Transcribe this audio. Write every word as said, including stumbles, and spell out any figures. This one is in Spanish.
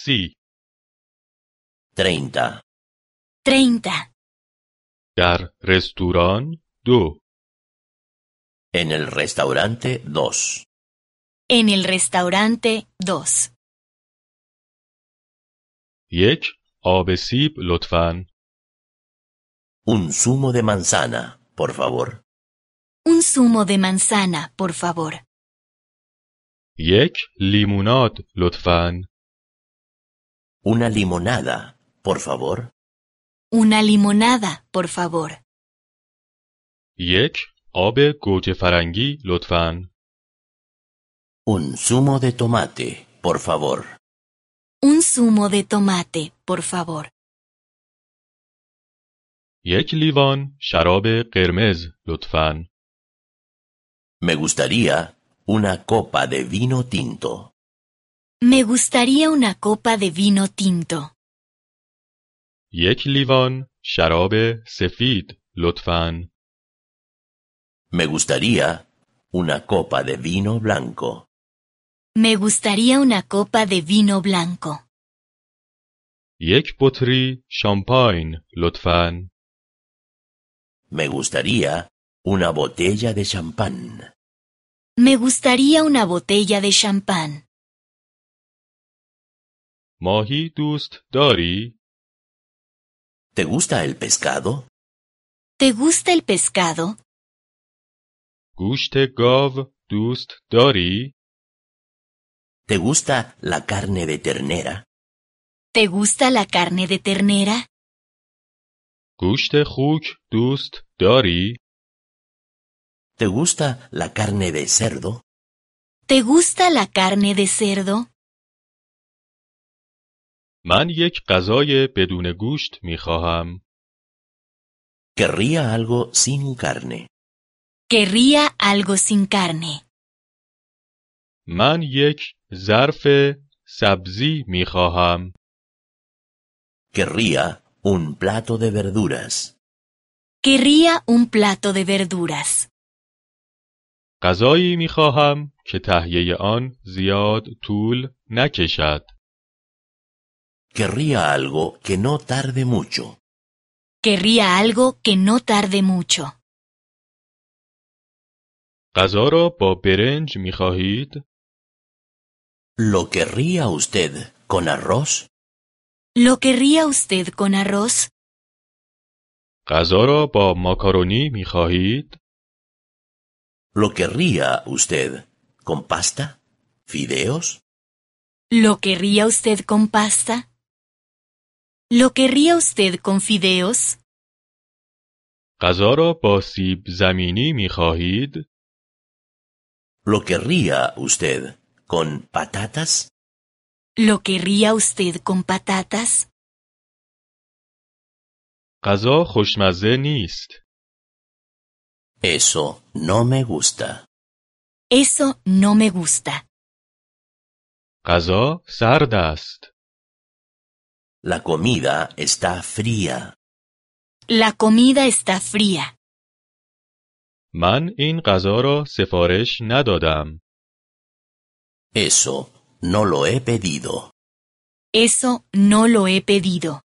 سی. treinta. treinta. در رستوران دو. En el restaurante dos. En el restaurante dos. یک آب سیب لطفاً. Un zumo de manzana, por favor. Un zumo de manzana, por favor. یک لیموناد لطفاً. Una limonada, por favor. Una limonada, por favor. یک آب گوجه فرنگی لطفاً. Un zumo de tomate, por favor. Un zumo de tomate, por favor. یک لیوان شراب قرمز لطفاً. Me gustaría una copa de vino tinto. Me gustaría una copa de vino tinto. یک لیوان شراب سفید لطفاً. Me gustaría una copa de vino blanco. Me gustaría una copa de vino blanco. یک بطری شامپاین لطفاً. Me gustaría una botella de champán. Me gustaría una botella de champán. ماهی دوست داری؟ ¿Te gusta el pescado? ¿Te gusta el pescado? گوشت گاو دوست داری؟ ¿Te gusta la carne de ternera? ¿Te gusta la carne de ternera? گوشت خوک دوست داری؟ ¿Te gusta la carne de cerdo? ¿Te gusta la carne de cerdo? من یک غذای بدون گوشت می خواهم. Querría algo sin carne. Querría algo sin carne. من یک ظرف سبزی می خواهم. Querría un plato de verduras. Querría un plato de verduras. غذایی می خواهم که تهیه آن زیاد طول نکشد. Querría algo que no tarde mucho. Querría algo que no tarde mucho. غذا را با برنج می خواهید؟ ¿Lo querría usted con arroz? ¿Lo querría usted con arroz? غذا را با ماکارونی می خواهید؟ ¿Lo querría usted con pasta? ¿Fideos? ¿Lo querría usted con pasta? ¿Lo querría usted con fideos? غذا را با سیب زمینی می خواهید؟ ¿Lo querría usted con patatas? ¿Lo querría usted con patatas? غذا خوشمزه نیست. Eso no me gusta. Eso no me gusta. غذا سرد است. La comida está fría. La comida está fría. من این غذا را سفارش ندادم. Eso no lo he pedido. Eso no lo he pedido.